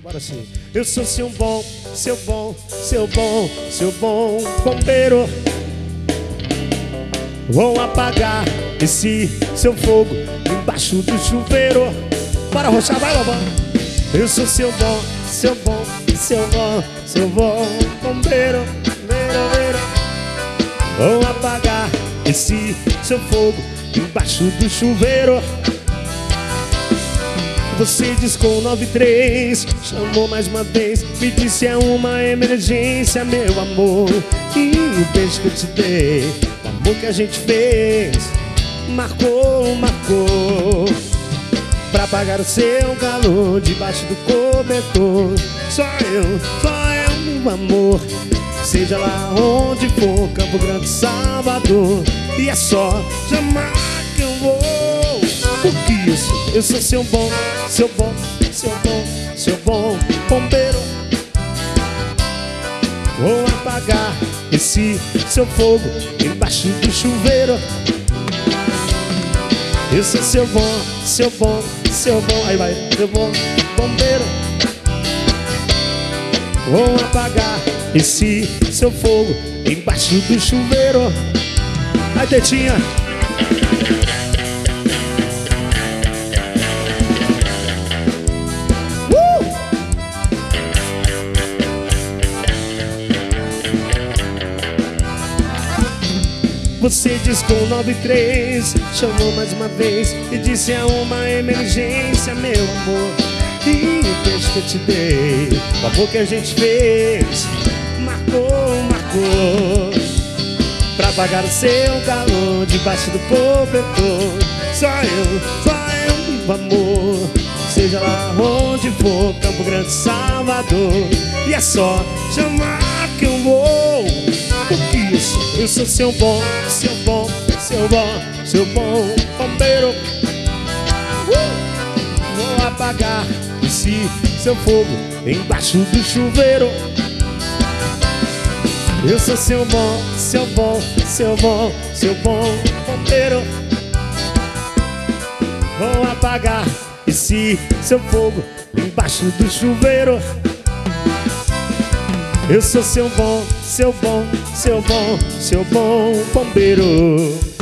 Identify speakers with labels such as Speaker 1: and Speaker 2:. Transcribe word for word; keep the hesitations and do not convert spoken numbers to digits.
Speaker 1: Bora sim. Eu sou seu bom, seu bom, seu bom, seu bom bombeiro. Vou apagar esse seu fogo embaixo do chuveiro. Bora roxar, vai, Lobão. Eu sou seu bom, seu bom, seu bom, seu bom bombeiro. Beiro, beiro. Vou apagar esse seu fogo embaixo do chuveiro. Você discou nove três, chamou mais uma vez, me disse é uma emergência, meu amor. E o beijo que eu te dei, o amor que a gente fez, marcou, marcou. Pra apagar o seu calor debaixo do cobertor. Só eu, só eu, meu amor. Seja lá onde for, Campo Grande, Salvador. E é só chamar que eu vou. Por que isso? Eu sou seu bom, seu bom, seu bom, seu bom bombeiro. Vou apagar esse seu fogo embaixo do chuveiro. Eu sou seu bom, seu bom, seu bom. Aí vai, seu bom bombeiro. Vou apagar esse seu fogo embaixo do chuveiro. Aí, tetinha. Você discou nove três, chamou mais uma vez e disse é uma emergência, meu amor. E o beijo que eu te dei, o amor que a gente fez, marcou, marcou. Pra apagar o seu calor debaixo do cobertor. Só eu, só eu, meu amor. Seja lá onde for, Campo Grande, Salvador. E é só chamar que eu vou. Por que isso? Eu sou seu bom, seu bom, seu bom, seu bom bombeiro. uh! Vou apagar esse seu fogo embaixo do chuveiro. Eu sou seu bom, seu bom, seu bom, seu bom bombeiro. Vou apagar esse seu fogo embaixo do chuveiro. Eu sou seu bom, seu bom, seu bom, seu bom bombeiro.